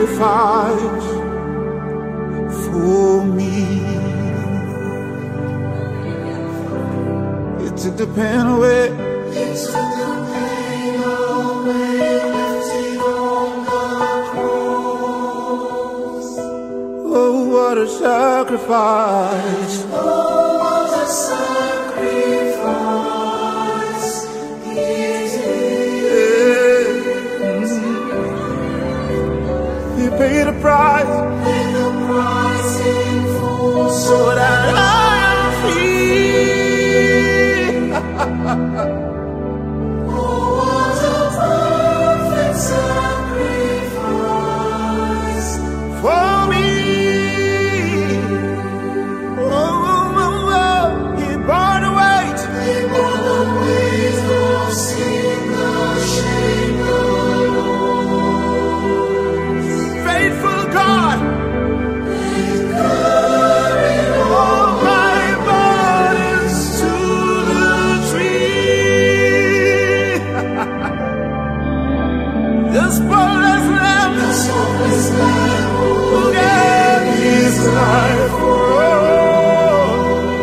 sacrifice for me. It took the pain away. It took the pain away, left it on the cross. Oh, what a sacrifice. Oh, what a sacrifice it is. You paid a price. Paid the price in full, so that I am free. Oh, what a perfect sacrifice for me. Oh, oh, oh, oh. He bore the weight. He bore the weight of sin, the shame, the loss. Faithful God. He carried all my burdens to the tree. The spotless Lamb, the spotless Lamb who gave his life for all.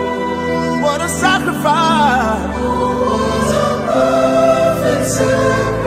What a sacrifice. Oh, what a perfect sacrifice.